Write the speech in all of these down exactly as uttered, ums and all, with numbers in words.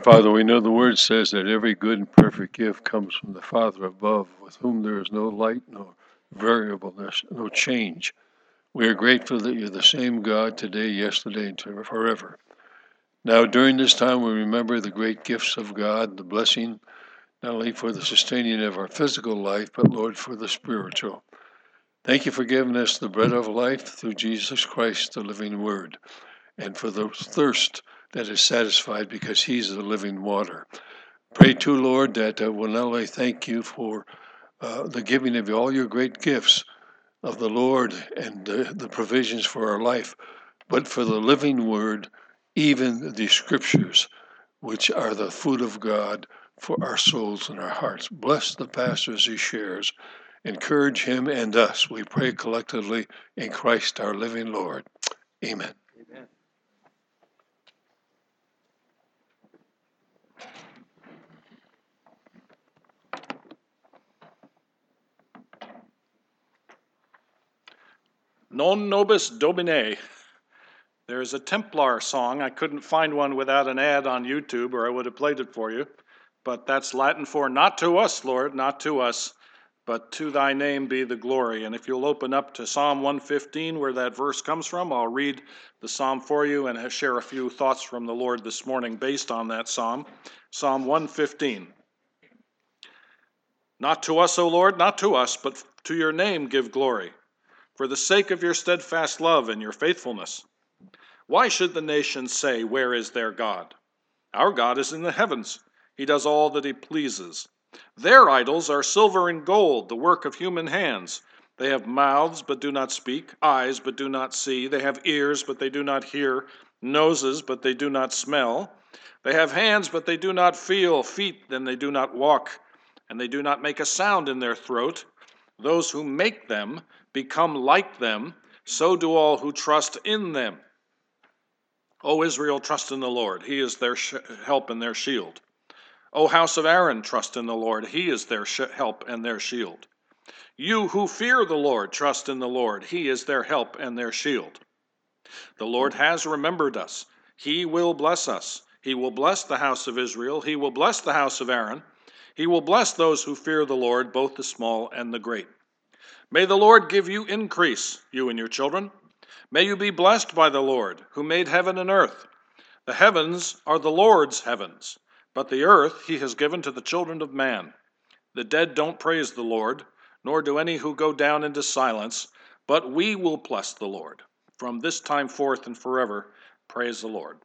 Father, we know the Word says that every good and perfect gift comes from the Father above, with whom there is no light, no variableness, no change. We are grateful that you're the same God today, yesterday, and forever. Now, during this time, we remember the great gifts of God, the blessing, not only for the sustaining of our physical life, but, Lord, for the spiritual. Thank you for giving us the bread of life through Jesus Christ, the living Word, and for the thirst that is satisfied because he's the living water. Pray too, Lord, that uh, we'll not only thank you for uh, the giving of all your great gifts of the Lord and uh, the provisions for our life, but for the living word, even the scriptures, which are the food of God for our souls and our hearts. Bless the pastor as he shares. Encourage him and us. We pray collectively in Christ our living Lord. Amen. Amen. Non nobis Domine. There's a Templar song. I couldn't find one without an ad on YouTube, or I would have played it for you. But that's Latin for not to us, Lord, not to us, but to thy name be the glory. And if you'll open up to Psalm one fifteen, where that verse comes from, I'll read the psalm for you and share a few thoughts from the Lord this morning based on that psalm. Psalm one fifteen. Not to us, O Lord, not to us, but to your name give glory, for the sake of your steadfast love and your faithfulness. Why should the nations say, where is their God? Our God is in the heavens. He does all that he pleases. Their idols are silver and gold, the work of human hands. They have mouths, but do not speak, eyes, but do not see. They have ears, but they do not hear, noses, but they do not smell. They have hands, but they do not feel, feet, then they do not walk, and they do not make a sound in their throat. Those who make them become like them, so do all who trust in them. O Israel, trust in the Lord. He is their sh- help and their shield. O house of Aaron, trust in the Lord. He is their sh- help and their shield. You who fear the Lord, trust in the Lord. He is their help and their shield. The Lord has remembered us. He will bless us. He will bless the house of Israel. He will bless the house of Aaron. He will bless those who fear the Lord, both the small and the great. May the Lord give you increase, you and your children. May you be blessed by the Lord, who made heaven and earth. The heavens are the Lord's heavens, but the earth he has given to the children of man. The dead don't praise the Lord, nor do any who go down into silence, but we will bless the Lord. From this time forth and forever, praise the Lord.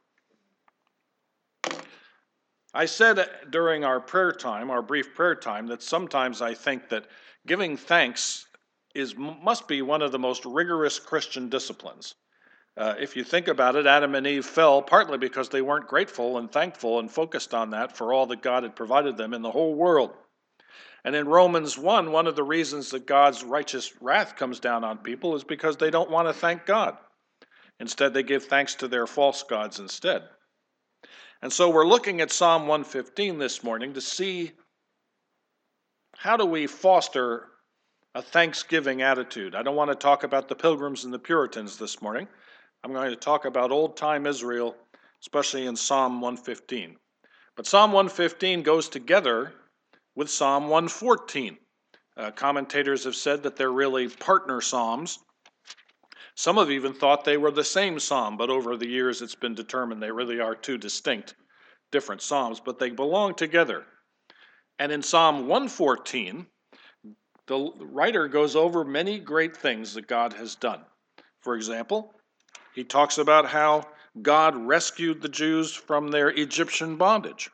I said during our prayer time, our brief prayer time, that sometimes I think that giving thanks is must be one of the most rigorous Christian disciplines. Uh, if you think about it, Adam and Eve fell partly because they weren't grateful and thankful and focused on that for all that God had provided them in the whole world. And in Romans one, one of the reasons that God's righteous wrath comes down on people is because they don't want to thank God. Instead, they give thanks to their false gods instead. And so we're looking at Psalm one fifteen this morning to see how do we foster a thanksgiving attitude. I don't want to talk about the Pilgrims and the Puritans this morning. I'm going to talk about old-time Israel, especially in Psalm one fifteen. But Psalm one fifteen goes together with Psalm one fourteen. Uh, commentators have said that they're really partner psalms. Some have even thought they were the same psalm, but over the years it's been determined they really are two distinct, different psalms, but they belong together. And in Psalm one fourteen, the writer goes over many great things that God has done. For example, he talks about how God rescued the Jews from their Egyptian bondage.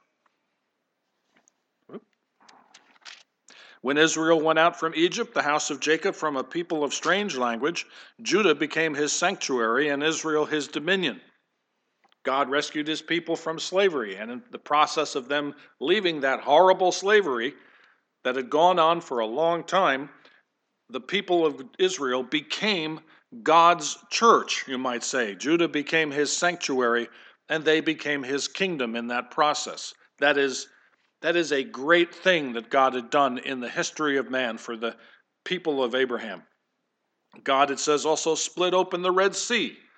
When Israel went out from Egypt, the house of Jacob from a people of strange language, Judah became his sanctuary and Israel his dominion. God rescued his people from slavery, and in the process of them leaving that horrible slavery that had gone on for a long time, the people of Israel became God's church, you might say. Judah became his sanctuary, and they became his kingdom in that process. That is, that is a great thing that God had done in the history of man for the people of Abraham. God, it says, also split open the Red Sea.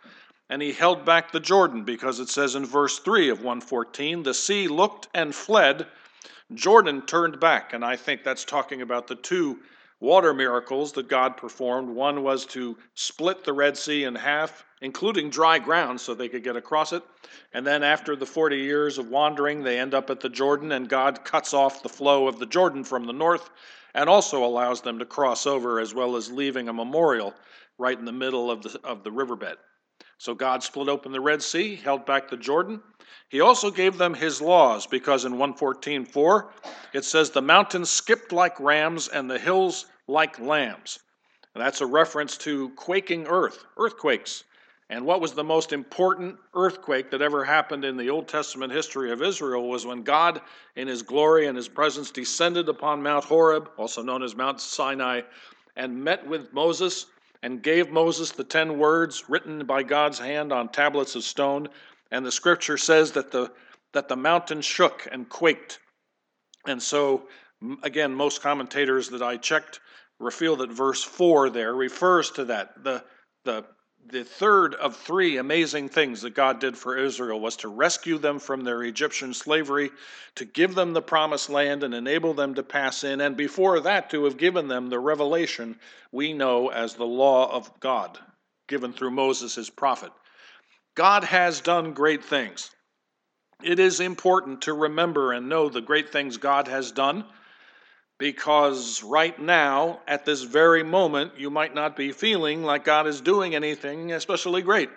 and he held back the Jordan, because it says in verse three of one fourteen, the sea looked and fled, Jordan turned back. And I think that's talking about the two water miracles that God performed. One was to split the Red Sea in half, including dry ground so they could get across it. And then after the forty years of wandering, they end up at the Jordan, and God cuts off the flow of the Jordan from the north and also allows them to cross over, as well as leaving a memorial right in the middle of the, of the riverbed. So God split open the Red Sea, held back the Jordan. He also gave them his laws, because in one fourteen four it says, the mountains skipped like rams and the hills like lambs. And that's a reference to quaking earth, earthquakes. And what was the most important earthquake that ever happened in the Old Testament history of Israel was when God, in his glory and his presence, descended upon Mount Horeb, also known as Mount Sinai, and met with Moses and gave Moses the ten words written by God's hand on tablets of stone. And the scripture says that the, that the mountain shook and quaked. And so, again, most commentators that I checked feel that verse four there refers to that. The, the, the third of three amazing things that God did for Israel was to rescue them from their Egyptian slavery, to give them the promised land and enable them to pass in, and before that to have given them the revelation we know as the law of God, given through Moses, his prophet. God has done great things. It is important to remember and know the great things God has done, because right now, at this very moment, you might not be feeling like God is doing anything especially great.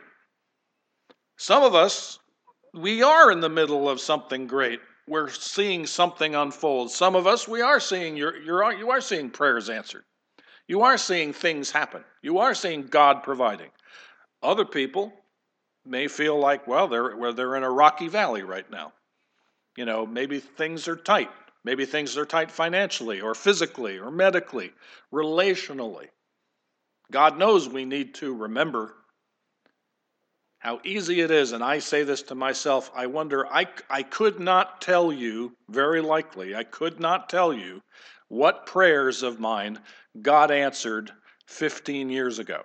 Some of us, we are in the middle of something great. We're seeing something unfold. Some of us, we are seeing you're, you're, you are seeing prayers answered. You are seeing things happen. You are seeing God providing. Other people may feel like, well, they're, well, they're in a rocky valley right now. You know, maybe things are tight. Maybe things are tight financially or physically or medically, relationally. God knows we need to remember how easy it is, and I say this to myself, I wonder, I, I could not tell you, very likely, I could not tell you what prayers of mine God answered fifteen years ago.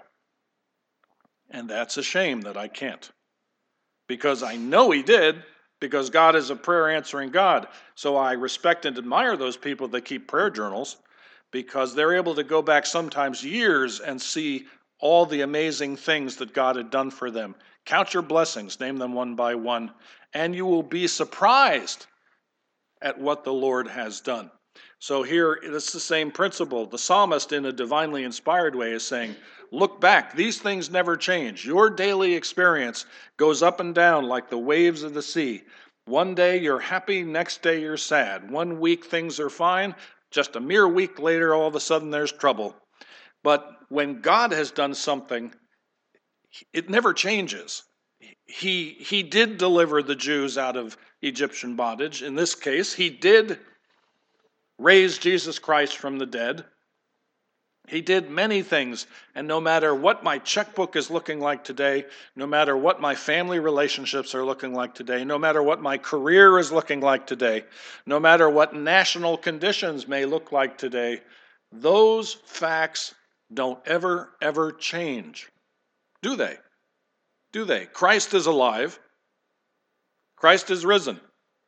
And that's a shame that I can't. Because I know he did, because God is a prayer-answering God. So I respect and admire those people that keep prayer journals, because they're able to go back sometimes years and see all the amazing things that God had done for them. Count your blessings, name them one by one, and you will be surprised at what the Lord has done. So here, it's the same principle. The psalmist, in a divinely inspired way, is saying, look back. These things never change. Your daily experience goes up and down like the waves of the sea. One day you're happy, next day you're sad. One week things are fine. Just a mere week later, all of a sudden there's trouble. But when God has done something, it never changes. He, he did deliver the Jews out of Egyptian bondage. In this case, he did raise Jesus Christ from the dead. He did many things, and no matter what my checkbook is looking like today, no matter what my family relationships are looking like today, no matter what my career is looking like today, no matter what national conditions may look like today, those facts don't ever, ever change. Do they? Do they? Christ is alive. Christ is risen.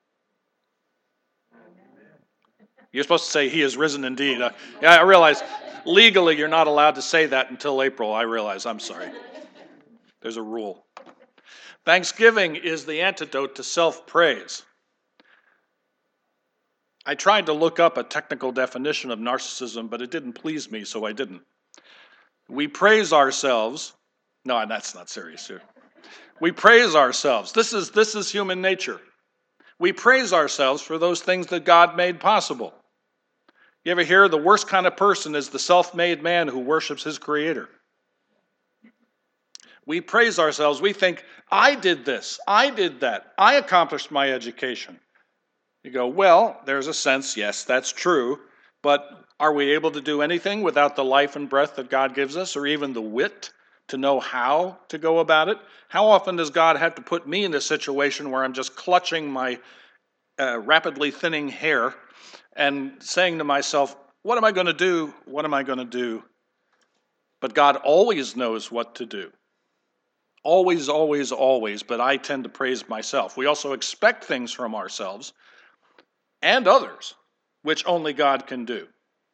You're supposed to say he is risen indeed. Uh, yeah, I realize legally you're not allowed to say that until April. I realize. I'm sorry. There's a rule. Thanksgiving is the antidote to self-praise. I tried to look up a technical definition of narcissism, but it didn't please me, so I didn't. We praise ourselves. No, that's not serious here. We praise ourselves. This is, this is human nature. We praise ourselves for those things that God made possible. You ever hear the worst kind of person is the self-made man who worships his creator? We praise ourselves. We think, I did this, I did that, I accomplished my education. You go, well, there's a sense, yes, that's true, but are we able to do anything without the life and breath that God gives us, or even the wit to know how to go about it? How often does God have to put me in a situation where I'm just clutching my uh, rapidly thinning hair and saying to myself, what am I going to do? What am I going to do? But God always knows what to do. always, always, always, but I tend to praise myself. We also expect things from ourselves and others, which only God can do.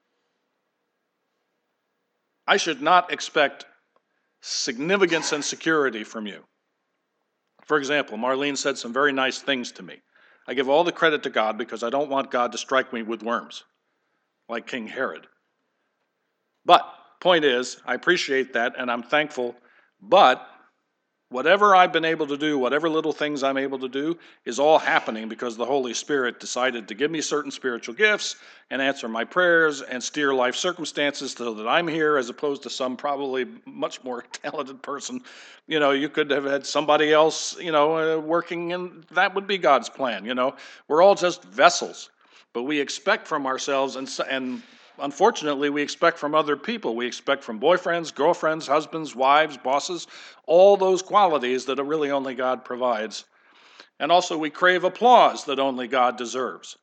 I should not expect significance and security from you. For example, Marlene said some very nice things to me. I give all the credit to God because I don't want God to strike me with worms, like King Herod. But, point is, I appreciate that and I'm thankful, but whatever I've been able to do, whatever little things I'm able to do, is all happening because the Holy Spirit decided to give me certain spiritual gifts and answer my prayers and steer life circumstances so that I'm here as opposed to some probably much more talented person. You know, you could have had somebody else, you know, uh, working, and that would be God's plan, you know. We're all just vessels, but we expect from ourselves, and and unfortunately, we expect from other people. We expect from boyfriends, girlfriends, husbands, wives, bosses, all those qualities that really only God provides. And also we crave applause that only God deserves.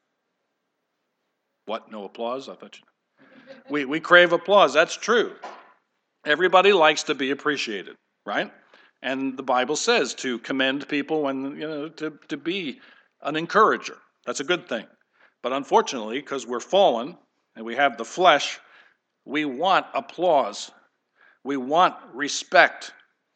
What, no applause? I thought you... We, we crave applause, that's true. Everybody likes to be appreciated, right? And the Bible says to commend people when, you know, to, to be an encourager. That's a good thing. But unfortunately, because we're fallen, and we have the flesh, we want applause. We want respect.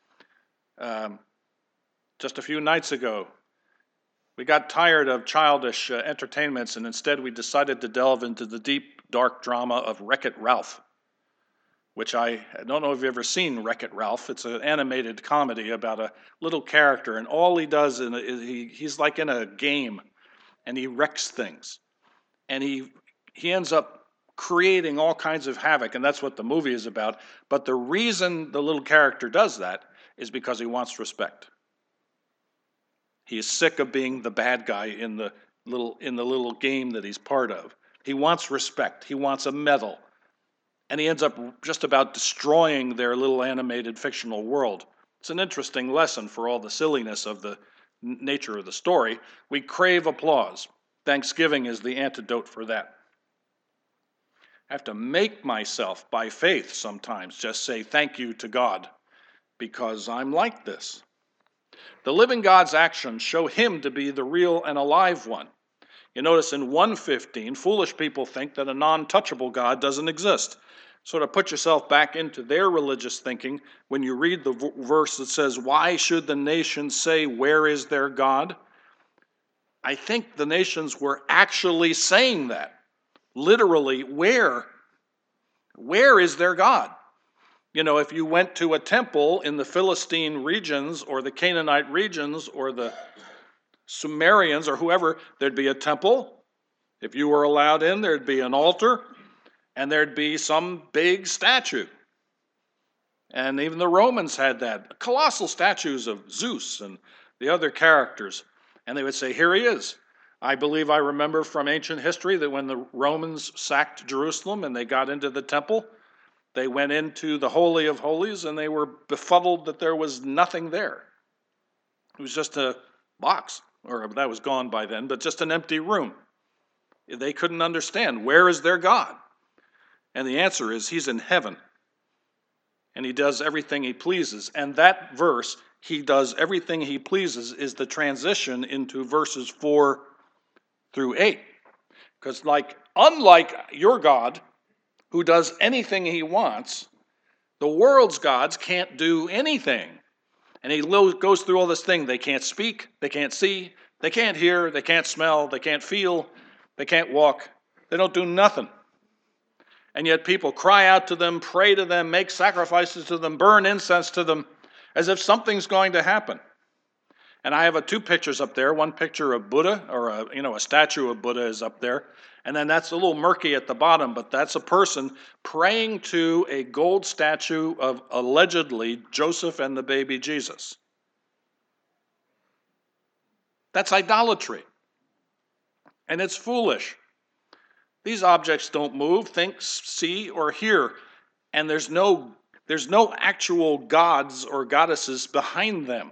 Um, just a few nights ago, we got tired of childish uh, entertainments, and instead we decided to delve into the deep, dark drama of Wreck-It Ralph, which I, I don't know if you've ever seen Wreck-It Ralph. It's an animated comedy about a little character, and all he does is he, he's like in a game, and he wrecks things. And he he ends up creating all kinds of havoc, and that's what the movie is about. But the reason the little character does that is because he wants respect. He is sick of being the bad guy in the little in the little game that he's part of. He wants respect. He wants a medal. And he ends up just about destroying their little animated fictional world. It's an interesting lesson for all the silliness of the nature of the story. We crave applause. Thanksgiving is the antidote for that. I have to make myself, by faith sometimes, just say thank you to God because I'm like this. The living God's actions show him to be the real and alive one. You notice in one fifteen, foolish people think that a non-touchable God doesn't exist. Sort of put yourself back into their religious thinking when you read the v- verse that says, "Why should the nations say, where is their God?" I think the nations were actually saying that. Literally, where? Where is their God? You know, if you went to a temple in the Philistine regions or the Canaanite regions or the Sumerians or whoever, there'd be a temple. If you were allowed in, there'd be an altar, and there'd be some big statue. And even the Romans had that. Colossal statues of Zeus and the other characters. And they would say, here he is. I believe I remember from ancient history that when the Romans sacked Jerusalem and they got into the temple, they went into the Holy of Holies and they were befuddled that there was nothing there. It was just a box, or that was gone by then, but just an empty room. They couldn't understand, where is their God? And the answer is, he's in heaven. And he does everything he pleases. And that verse, he does everything he pleases, is the transition into verses four through eight. Because like, unlike your God, who does anything he wants, the world's gods can't do anything. And he goes through all this thing. They can't speak, they can't see, they can't hear, they can't smell, they can't feel, they can't walk. They don't do nothing. And yet people cry out to them, pray to them, make sacrifices to them, burn incense to them, as if something's going to happen. And I have a, two pictures up there. One picture of Buddha, or a, you know, a statue of Buddha is up there. And then that's a little murky at the bottom, but that's a person praying to a gold statue of allegedly Joseph and the baby Jesus. That's idolatry. And it's foolish. These objects don't move, think, see, or hear. And there's no, there's no actual gods or goddesses behind them.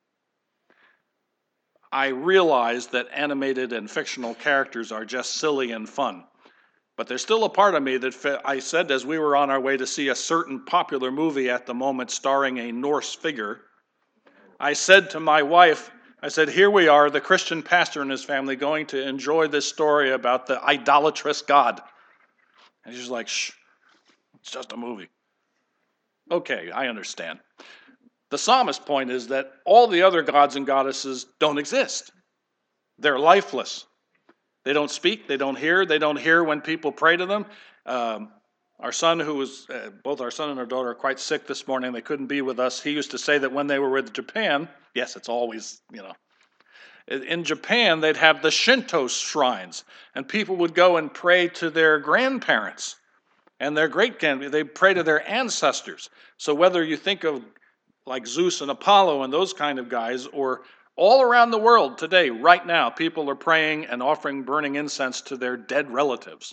I realize that animated and fictional characters are just silly and fun. But there's still a part of me that I said as we were on our way to see a certain popular movie at the moment starring a Norse figure, I said to my wife, I said, here we are, the Christian pastor and his family, going to enjoy this story about the idolatrous God. And she's like, shh, it's just a movie. Okay, I understand. The psalmist's point is that all the other gods and goddesses don't exist. They're lifeless. They don't speak, they don't hear, they don't hear when people pray to them. Um, our son, who was, uh, both our son and our daughter are quite sick this morning, they couldn't be with us. He used to say that when they were with Japan, yes, it's always, you know, in Japan, they'd have the Shinto shrines, and people would go and pray to their grandparents and their great-grandparents. They'd pray to their ancestors. So whether you think of like Zeus and Apollo and those kind of guys, or all around the world today, right now, people are praying and offering burning incense to their dead relatives.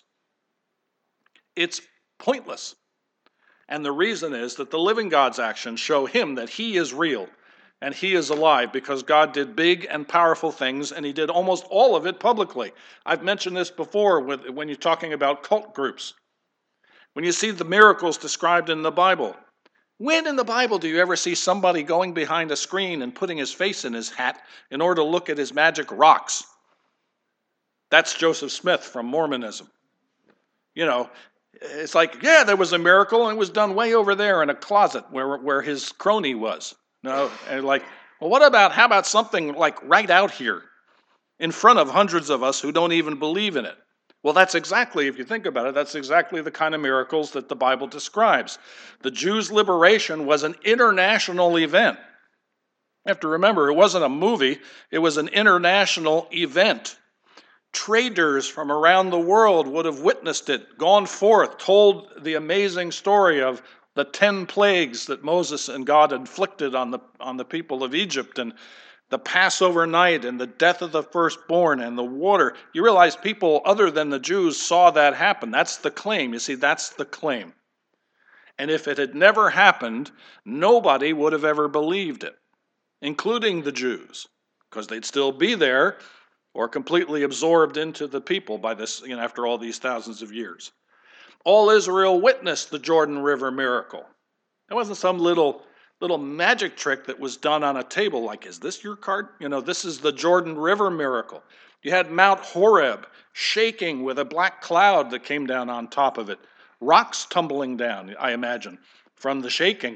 It's pointless. And the reason is that the living God's actions show him that he is real and he is alive, because God did big and powerful things, and he did almost all of it publicly. I've mentioned this before with, when you're talking about cult groups. When you see the miracles described in the Bible, when in the Bible do you ever see somebody going behind a screen and putting his face in his hat in order to look at his magic rocks? That's Joseph Smith from Mormonism. You know, it's like, yeah, there was a miracle, and it was done way over there in a closet where, where his crony was. No, and like, well, what about, how about something like right out here in front of hundreds of us who don't even believe in it? Well, that's exactly, if you think about it, that's exactly the kind of miracles that the Bible describes. The Jews' liberation was an international event. You have to remember, it wasn't a movie, it was an international event. Traders from around the world would have witnessed it, gone forth, told the amazing story of the ten plagues that Moses and God inflicted on the, on the people of Egypt, and the Passover night, and the death of the firstborn, and the water. You realize people other than the Jews saw that happen. That's the claim. You see, that's the claim. And if it had never happened, nobody would have ever believed it, including the Jews, because they'd still be there or completely absorbed into the people by this, you know, after all these thousands of years. All Israel witnessed the Jordan River miracle. It wasn't some little little magic trick that was done on a table, like, is this your card? You know, this is the Jordan River miracle. You had Mount Horeb shaking with a black cloud that came down on top of it. Rocks tumbling down, I imagine, from the shaking.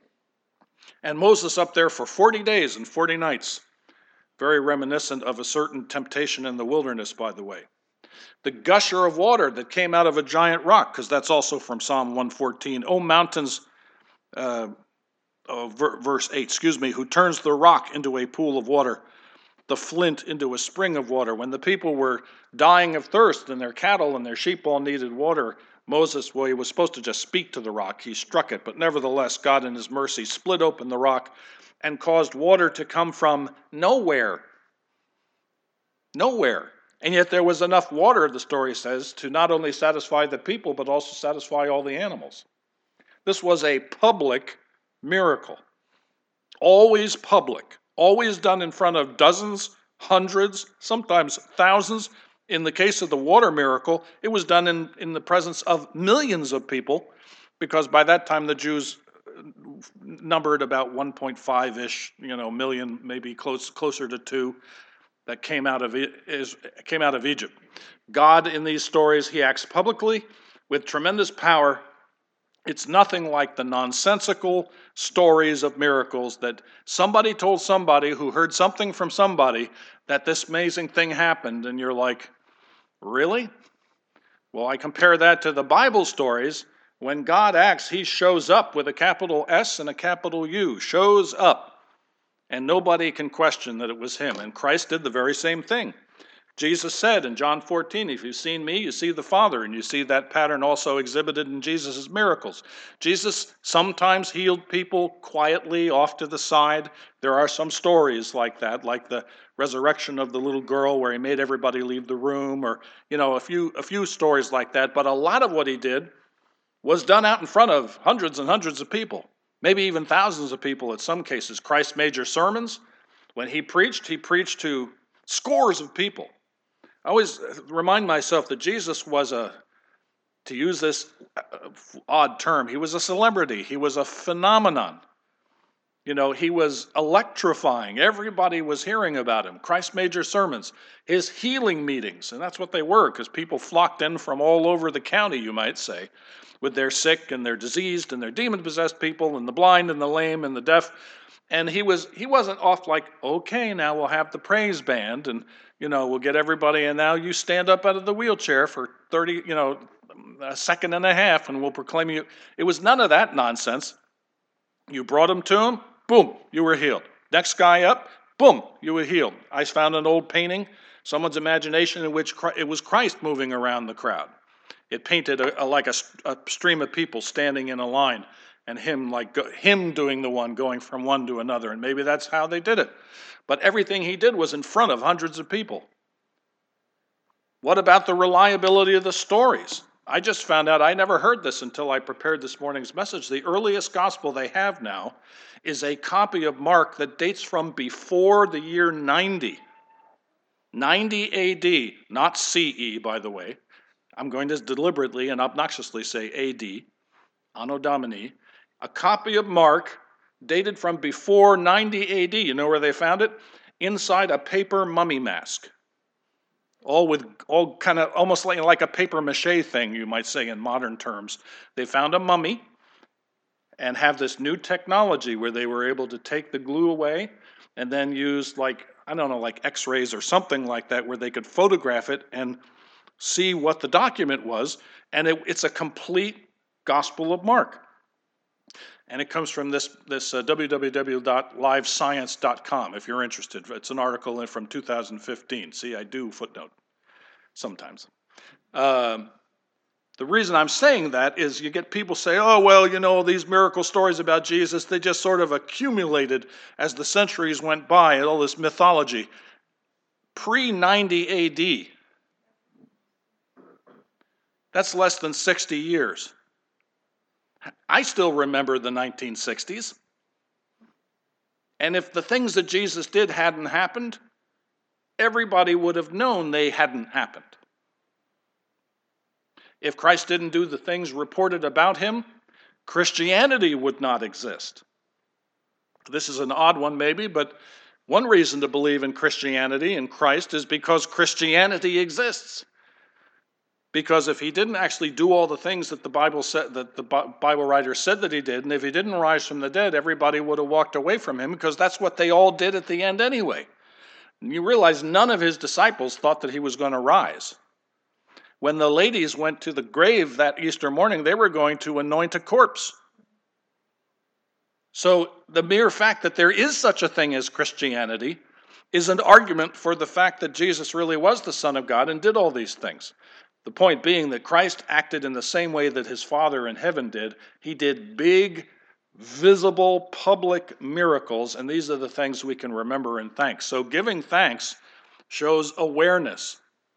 And Moses up there for forty days and forty nights. Very reminiscent of a certain temptation in the wilderness, by the way. The gusher of water that came out of a giant rock, because that's also from Psalm one fourteen. O mountains, uh, uh, verse eight, excuse me, who turns the rock into a pool of water, the flint into a spring of water. When the people were dying of thirst and their cattle and their sheep all needed water, Moses, well, he was supposed to just speak to the rock. He struck it, but nevertheless, God in his mercy split open the rock and caused water to come from nowhere. Nowhere. And yet there was enough water, the story says, to not only satisfy the people, but also satisfy all the animals. This was a public miracle. Always public. Always done in front of dozens, hundreds, sometimes thousands. In the case of the water miracle, it was done in, in the presence of millions of people, because by that time the Jews numbered about one point five-ish, you know, million, maybe close, closer to two, that came out of is came out of Egypt. God, in these stories, he acts publicly with tremendous power. It's nothing like the nonsensical stories of miracles that somebody told somebody who heard something from somebody that this amazing thing happened, and you're like, really? Well, I compare that to the Bible stories. When God acts, he shows up with a capital S and a capital U, shows up. And nobody can question that it was him. And Christ did the very same thing. Jesus said in John fourteen, if you've seen me, you see the Father. And you see that pattern also exhibited in Jesus' miracles. Jesus sometimes healed people quietly off to the side. There are some stories like that, like the resurrection of the little girl where he made everybody leave the room, or, you know, a few, a few stories like that. But a lot of what he did was done out in front of hundreds and hundreds of people. Maybe even thousands of people in some cases. Christ's major sermons, when he preached, he preached to scores of people. I always remind myself that Jesus was a, to use this odd term, he was a celebrity. He was a phenomenon. You know, he was electrifying. Everybody was hearing about him. Christ's major sermons, his healing meetings, and that's what they were, because people flocked in from all over the county, you might say, with their sick and their diseased and their demon-possessed people and the blind and the lame and the deaf. And he was he wasn't off like, okay, now we'll have the praise band and, you know, we'll get everybody, and now you stand up out of the wheelchair for thirty, you know, a second and a half, and we'll proclaim you. It was none of that nonsense. You brought him to him, boom, you were healed. Next guy up, boom, you were healed. I found an old painting, someone's imagination, in which it was Christ moving around the crowd. It painted a, a, like a, a stream of people standing in a line, and him like go, him doing the one, going from one to another, and maybe that's how they did it. But everything he did was in front of hundreds of people. What about the reliability of the stories? I just found out, I never heard this until I prepared this morning's message. The earliest gospel they have now is a copy of Mark that dates from before the year ninety. ninety A D, not C E, by the way. I'm going to deliberately and obnoxiously say A D, Anno Domini. A copy of Mark dated from before ninety A D. You know where they found it? Inside a paper mummy mask. All with, all kind of almost like, like a paper mache thing, you might say in modern terms. They found a mummy and have this new technology where they were able to take the glue away and then use like, I don't know, like x-rays or something like that, where they could photograph it and see what the document was. And it, it's a complete Gospel of Mark. And it comes from this, this uh, w w w dot live science dot com, if you're interested. It's an article from two thousand fifteen. See, I do footnote sometimes. Um, the reason I'm saying that is you get people say, oh, well, you know, these miracle stories about Jesus, they just sort of accumulated as the centuries went by, and all this mythology. pre ninety A D, that's less than sixty years. I still remember the nineteen sixties. And if the things that Jesus did hadn't happened, everybody would have known they hadn't happened. If Christ didn't do the things reported about him, Christianity would not exist. This is an odd one maybe, but one reason to believe in Christianity and Christ is because Christianity exists. Because if he didn't actually do all the things that the Bible said, that the Bible writer said that he did, and if he didn't rise from the dead, everybody would have walked away from him, because that's what they all did at the end anyway. And you realize none of his disciples thought that he was going to rise. When the ladies went to the grave that Easter morning, they were going to anoint a corpse. So the mere fact that there is such a thing as Christianity is an argument for the fact that Jesus really was the Son of God and did all these things. The point being that Christ acted in the same way that his Father in heaven did. He did big, visible, public miracles, and these are the things we can remember and thank. So giving thanks shows awareness.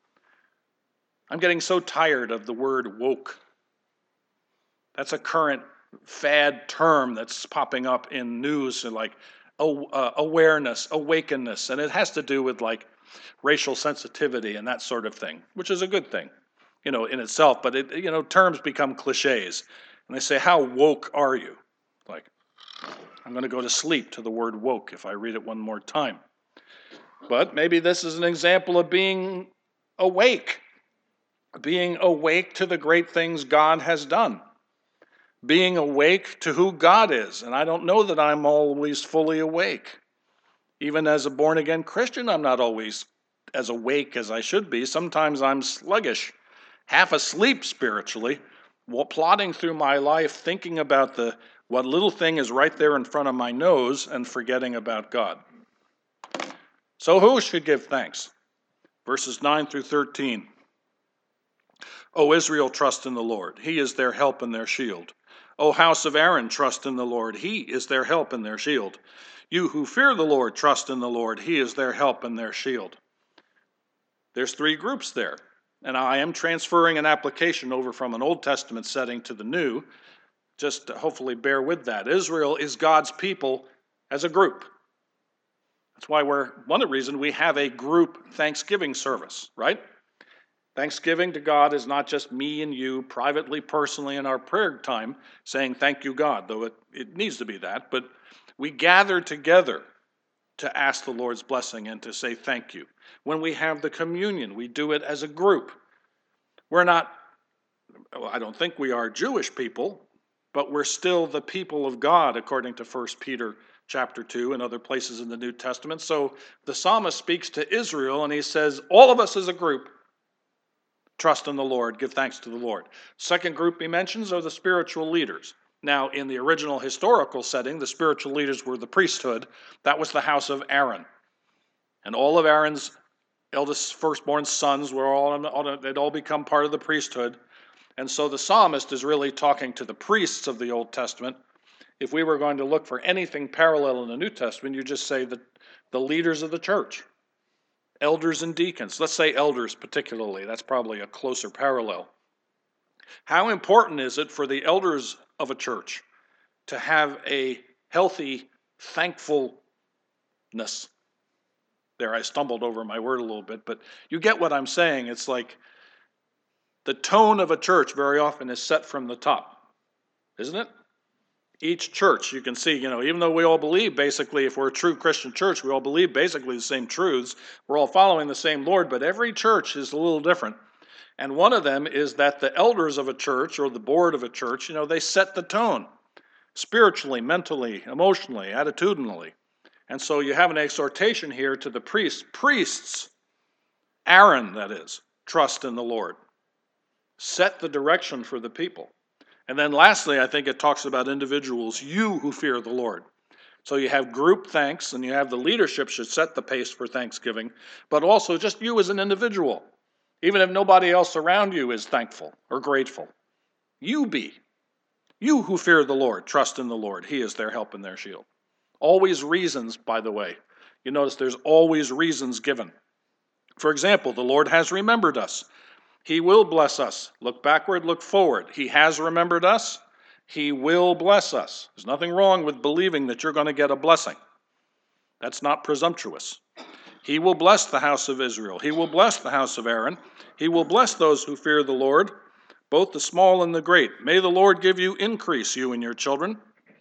I'm getting so tired of the word woke. That's a current fad term that's popping up in news, like uh, awareness, awakenness, and it has to do with like racial sensitivity and that sort of thing, which is a good thing, you know, in itself. But it, you know, terms become cliches, and they say, "How woke are you?" Like, I'm going to go to sleep to the word woke if I read it one more time. But maybe this is an example of being awake, being awake to the great things God has done. Being awake to who God is. And I don't know that I'm always fully awake. Even as a born-again Christian, I'm not always as awake as I should be. Sometimes I'm sluggish, half asleep spiritually, while plodding through my life, thinking about the what little thing is right there in front of my nose and forgetting about God. So who should give thanks? Verses nine through thirteen. O Israel, trust in the Lord. He is their help and their shield. O house of Aaron, trust in the Lord. He is their help and their shield. You who fear the Lord, trust in the Lord. He is their help and their shield. There's three groups there. And I am transferring an application over from an Old Testament setting to the New. Just hopefully bear with that. Israel is God's people as a group. That's why we're, one of the reasons we have a group Thanksgiving service, right? Thanksgiving to God is not just me and you privately, personally in our prayer time saying thank you, God, though it, it needs to be that. But We gather together to ask the Lord's blessing and to say thank you. When we have the communion, we do it as a group. We're not, well, I don't think we are Jewish people, but we're still the people of God, according to First Peter chapter two and other places in the New Testament. So the psalmist speaks to Israel, and he says, all of us as a group, trust in the Lord, give thanks to the Lord. Second group he mentions are the spiritual leaders. Now, in the original historical setting, the spiritual leaders were the priesthood. That was the house of Aaron. And all of Aaron's eldest firstborn sons were all, they'd all become part of the priesthood. And so the psalmist is really talking to the priests of the Old Testament. If we were going to look for anything parallel in the New Testament, you just say that the leaders of the church, elders and deacons. Let's say elders particularly. That's probably a closer parallel. How important is it for the elders of a church to have a healthy thankfulness? There, I stumbled over my word a little bit, but you get what I'm saying. It's like the tone of a church very often is set from the top, isn't it? Each church, you can see, you know, even though we all believe basically, if we're a true Christian church, we all believe basically the same truths. We're all following the same Lord, but every church is a little different. And one of them is that the elders of a church or the board of a church, you know, they set the tone spiritually, mentally, emotionally, attitudinally. And so you have an exhortation here to the priests. Priests, Aaron, that is, trust in the Lord. Set the direction for the people. And then lastly, I think it talks about individuals, you who fear the Lord. So you have group thanks, and you have the leadership should set the pace for thanksgiving, but also just you as an individual. Even if nobody else around you is thankful or grateful, you be. You who fear the Lord, trust in the Lord. He is their help and their shield. Always reasons, by the way. You notice there's always reasons given. For example, the Lord has remembered us. He will bless us. Look backward, look forward. He has remembered us. He will bless us. There's nothing wrong with believing that you're going to get a blessing. That's not presumptuous. He will bless the house of Israel. He will bless the house of Aaron. He will bless those who fear the Lord, both the small and the great. May the Lord give you increase, you and your children.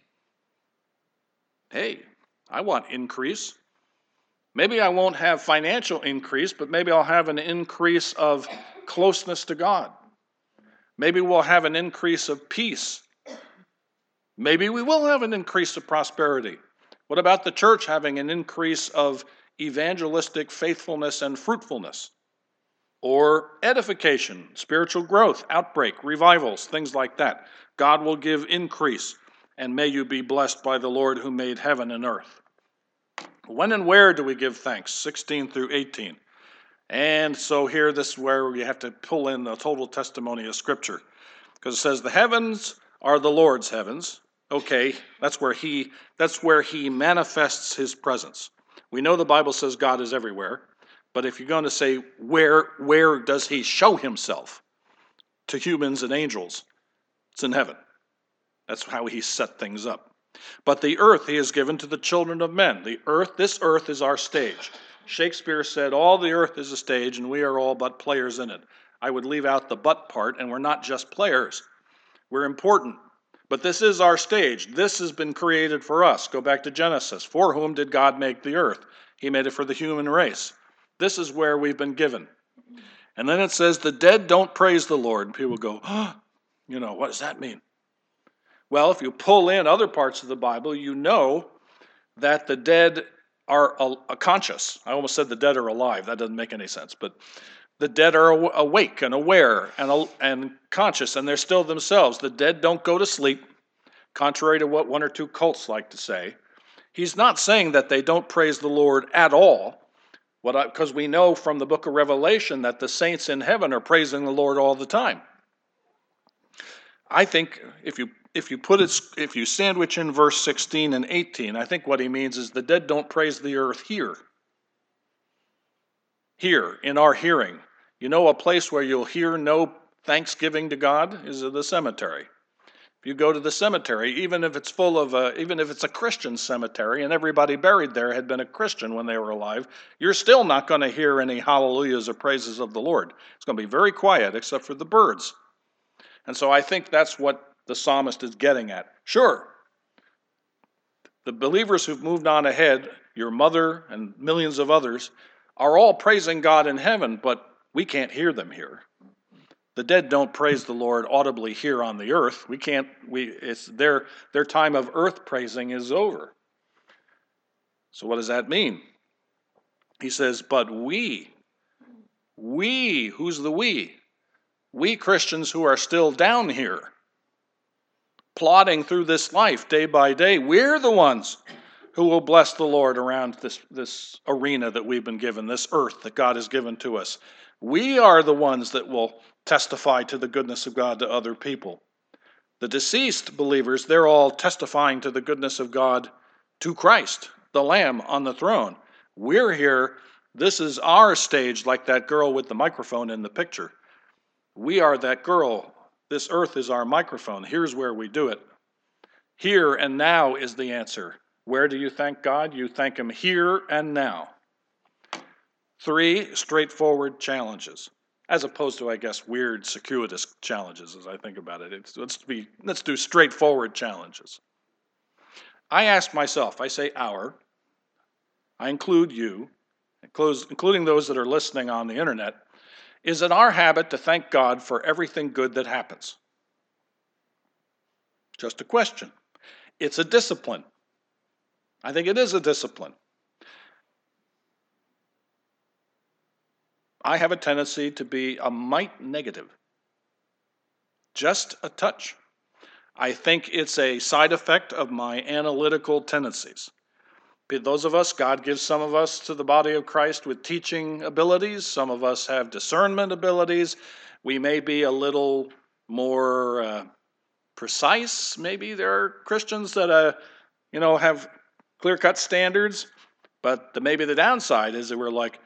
Hey, I want increase. Maybe I won't have financial increase, but maybe I'll have an increase of closeness to God. Maybe we'll have an increase of peace. Maybe we will have an increase of prosperity. What about the church having an increase of evangelistic faithfulness and fruitfulness? Or edification, spiritual growth, outbreak, revivals, things like that. God will give increase, and may you be blessed by the Lord who made heaven and earth. When and where do we give thanks? sixteen through eighteen. And so here, this is where we have to pull in the total testimony of Scripture. Because it says, the heavens are the Lord's heavens. Okay, that's where he, that's where he manifests his presence. We know the Bible says God is everywhere. But if you're going to say, where, where does he show himself to humans and angels? It's in heaven. That's how he set things up. But the earth he has given to the children of men. The earth, this earth is our stage. Shakespeare said, all the earth is a stage, and we are all but players in it. I would leave out the but part, and we're not just players. We're important. But this is our stage. This has been created for us. Go back to Genesis. For whom did God make the earth? He made it for the human race. This is where we've been given. And then it says, the dead don't praise the Lord. And people go, oh, you know, what does that mean? Well, if you pull in other parts of the Bible, you know that the dead are a, a conscious. I almost said the dead are alive. That doesn't make any sense. But the dead are awake and aware and, and conscious, and they're still themselves. The dead don't go to sleep, contrary to what one or two cults like to say. He's not saying that they don't praise the Lord at all, because we know from the book of Revelation that the saints in heaven are praising the Lord all the time. I think if you if you put it if you sandwich in verse sixteen and eighteen, I think what he means is the dead don't praise the earth here. Here, in our hearing. You know, a place where you'll hear no thanksgiving to God is the cemetery. If you go to the cemetery, even if it's full of a, even if it's a Christian cemetery and everybody buried there had been a Christian when they were alive, you're still not going to hear any hallelujahs or praises of the Lord. It's going to be very quiet except for the birds. And so I think that's what the psalmist is getting at. Sure, The believers who've moved on ahead, your mother and millions of others, are all praising God in heaven, but we can't hear them here. The dead don't praise the Lord audibly here on the earth. We can't, we, it's their, their time of earth praising is over. So what does that mean? He says, but we, we, who's the we? We Christians who are still down here, plodding through this life day by day, we're the ones who will bless the Lord around this, this arena that we've been given, this earth that God has given to us. We are the ones that will testify to the goodness of God to other people. The deceased believers, they're all testifying to the goodness of God to Christ, the Lamb on the throne. We're here. This is our stage, like that girl with the microphone in the picture. We are that girl. This earth is our microphone. Here's where we do it. Here and now is the answer. Where do you thank God? You thank Him here and now. Three straightforward challenges, as opposed to, I guess, weird, circuitous challenges as I think about it. It's, let's, be, let's do straightforward challenges. I ask myself, I say our, I include you, including those that are listening on the internet, is it our habit to thank God for everything good that happens? Just a question. It's a discipline. I think it is a discipline. I have a tendency to be a mite negative. Just a touch. I think it's a side effect of my analytical tendencies. Those of us, God gives some of us to the body of Christ with teaching abilities. Some of us have discernment abilities. We may be a little more uh, precise. Maybe there are Christians that, uh, you know, have clear-cut standards. But the, maybe the downside is that we're like,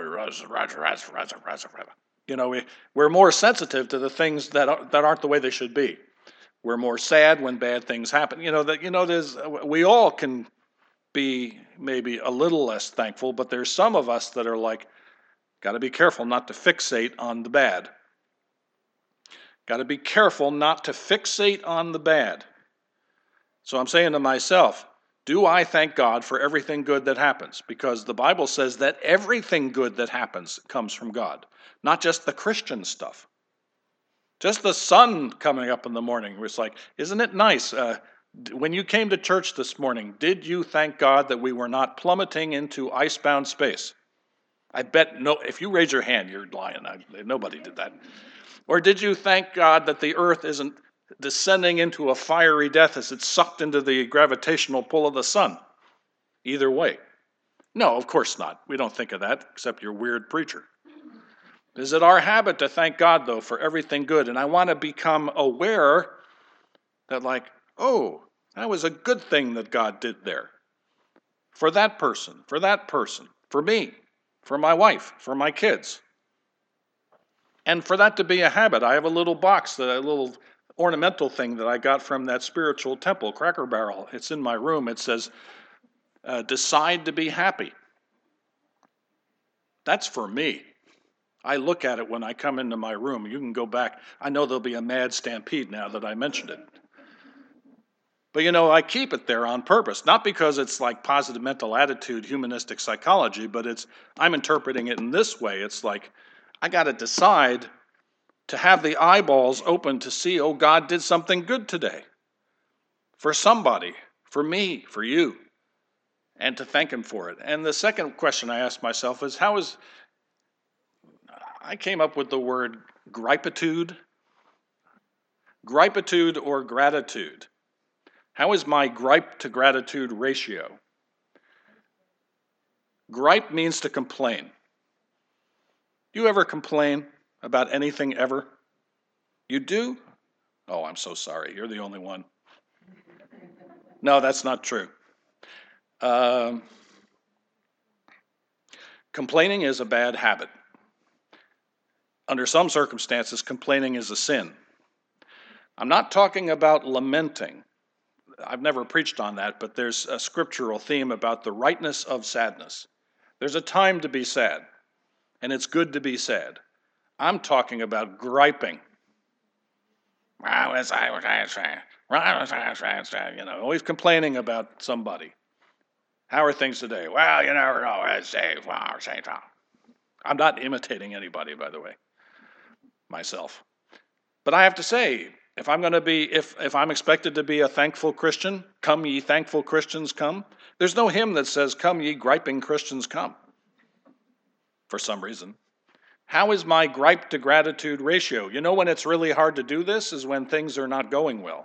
you know, we, we're more sensitive to the things that are, that aren't the way they should be. We're more sad when bad things happen. You know, that you know, there's we all can be maybe a little less thankful, but there's some of us that are like, got to be careful not to fixate on the bad. Got to be careful not to fixate on the bad. So I'm saying to myself, do I thank God for everything good that happens? Because the Bible says that everything good that happens comes from God, not just the Christian stuff. Just the sun coming up in the morning. It's like, isn't it nice? Uh, when you came to church this morning, did you thank God that we were not plummeting into icebound space? I bet no. If you raise your hand, you're lying. I, nobody did that. Or did you thank God that the earth isn't descending into a fiery death as it's sucked into the gravitational pull of the sun? Either way. No, of course not. We don't think of that, except you're a weird preacher. Is it our habit to thank God, though, for everything good? And I want to become aware that, like, oh, that was a good thing that God did there. For that person, for that person, for me, for my wife, for my kids. And for that to be a habit, I have a little box, a little ornamental thing that I got from that spiritual temple, Cracker Barrel. It's in my room. It says, uh, decide to be happy. That's for me. I look at it when I come into my room. You can go back. I know there'll be a mad stampede now that I mentioned it. But, you know, I keep it there on purpose, not because it's like positive mental attitude, humanistic psychology, but it's I'm interpreting it in this way. It's like I got to decide to have the eyeballs open to see, oh, God did something good today for somebody, for me, for you, and to thank Him for it. And the second question I ask myself is, how is, I came up with the word gripitude, gripitude or gratitude. How is my gripe to gratitude ratio? Gripe means to complain. Do you ever complain about anything ever? You do? Oh, I'm so sorry. You're the only one. No, that's not true. Um, complaining is a bad habit. Under some circumstances, complaining is a sin. I'm not talking about lamenting. I've never preached on that, but there's a scriptural theme about the rightness of sadness. There's a time to be sad, and it's good to be sad. I'm talking about griping. You know, always complaining about somebody. How are things today? Well, you never know. It's safe. Well, safe. I'm not imitating anybody, by the way, myself. But I have to say, if I'm going to be, if if I'm expected to be a thankful Christian, come ye thankful Christians come. There's no hymn that says, come ye griping Christians come, for some reason. How is my gripe to gratitude ratio? You know when it's really hard to do this is when things are not going well.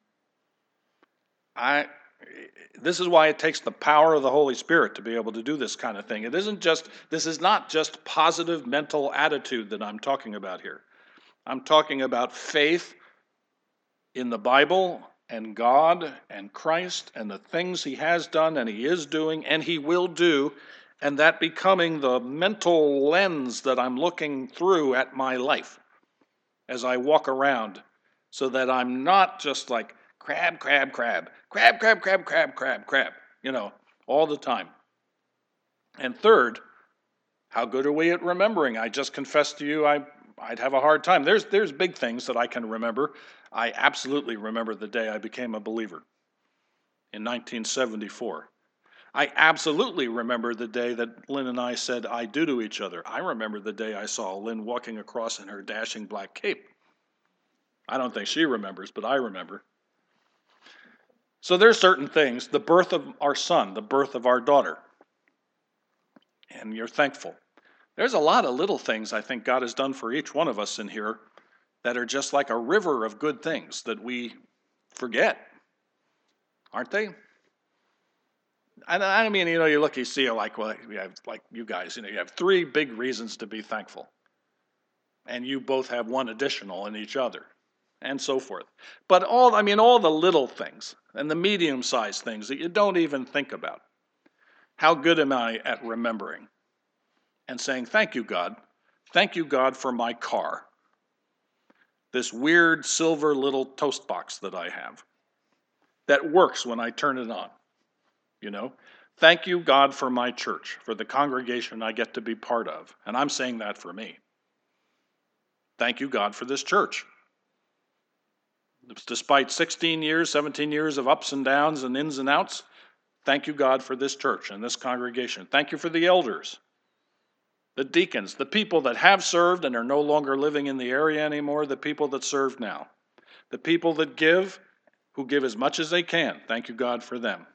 I, this is why it takes the power of the Holy Spirit to be able to do this kind of thing. It isn't just, this is not just positive mental attitude that I'm talking about here. I'm talking about faith in the Bible and God and Christ and the things he has done and he is doing and he will do, and that becoming the mental lens that I'm looking through at my life as I walk around, so that I'm not just like crab, crab, crab, crab, crab, crab, crab, crab, crab, you know, all the time. And third, how good are we at remembering? I just confessed to you I, I'd have a hard time. There's, there's big things that I can remember. I absolutely remember the day I became a believer in nineteen seventy-four. I absolutely remember the day that Lynn and I said I do to each other. I remember the day I saw Lynn walking across in her dashing black cape. I don't think she remembers, but I remember. So there's certain things, the birth of our son, the birth of our daughter, and you're thankful. There's a lot of little things I think God has done for each one of us in here that are just like a river of good things that we forget, aren't they? And I mean, you know, you look, you see, like, well, we have, like you guys, you know, you have three big reasons to be thankful, and you both have one additional in each other, and so forth. But all, I mean, all the little things and the medium-sized things that you don't even think about. How good am I at remembering and saying, thank you, God. Thank you, God, for my car. This weird silver little toast box that I have that works when I turn it on. You know, thank you, God, for my church, for the congregation I get to be part of. And I'm saying that for me. Thank you, God, for this church. Despite sixteen years, seventeen years of ups and downs and ins and outs, thank you, God, for this church and this congregation. Thank you for the elders, the deacons, the people that have served and are no longer living in the area anymore, the people that serve now, the people that give, who give as much as they can. Thank you, God, for them.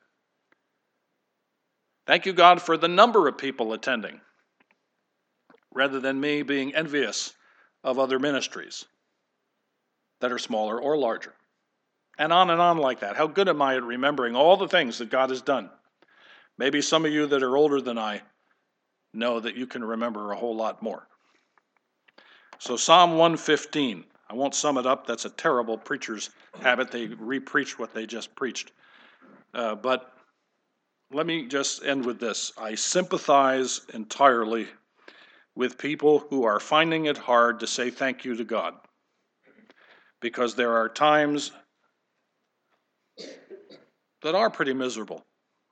Thank you, God, for the number of people attending, rather than me being envious of other ministries that are smaller or larger. And on and on like that. How good am I at remembering all the things that God has done? Maybe some of you that are older than I know that you can remember a whole lot more. So Psalm one fifteen, I won't sum it up. That's a terrible preacher's habit. They re-preach what they just preached. Uh, but let me just end with this. I sympathize entirely with people who are finding it hard to say thank you to God, because there are times that are pretty miserable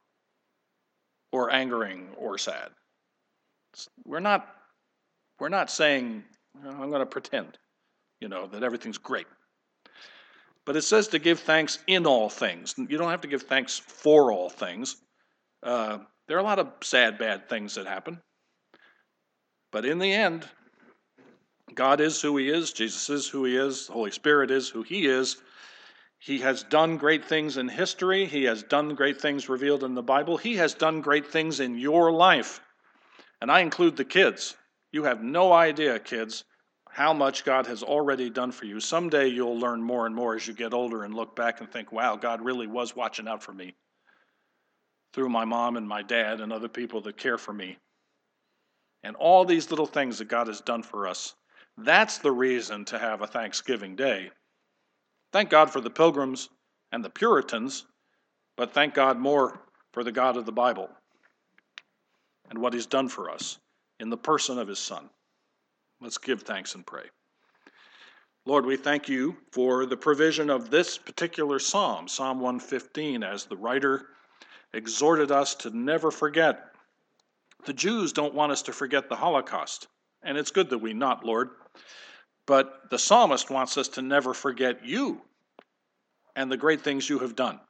or angering or sad. We're not, we're not saying, I'm going to pretend, you know, that everything's great. But it says to give thanks in all things. You don't have to give thanks for all things. Uh, there are a lot of sad, bad things that happen. But in the end, God is who he is. Jesus is who he is. The Holy Spirit is who he is. He has done great things in history. He has done great things revealed in the Bible. He has done great things in your life. And I include the kids. You have no idea, kids, how much God has already done for you. Someday you'll learn more and more as you get older and look back and think, wow, God really was watching out for me through my mom and my dad and other people that care for me. And all these little things that God has done for us. That's the reason to have a Thanksgiving Day. Thank God for the Pilgrims and the Puritans, but thank God more for the God of the Bible and what he's done for us in the person of his Son. Let's give thanks and pray. Lord, we thank you for the provision of this particular psalm, Psalm one fifteen, as the writer exhorted us to never forget. The Jews don't want us to forget the Holocaust, and it's good that we not, Lord. But the psalmist wants us to never forget you. and the great things you have done.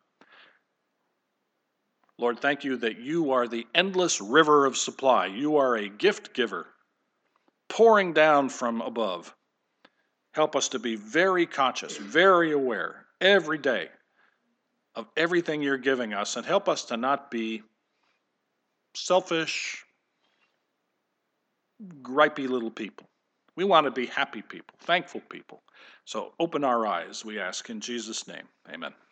Lord, thank you that you are the endless river of supply. You are a gift giver, pouring down from above. Help us to be very conscious, very aware every day of everything you're giving us, and help us to not be selfish, gripey little people. We want to be happy people, thankful people. So open our eyes, we ask in Jesus' name. Amen.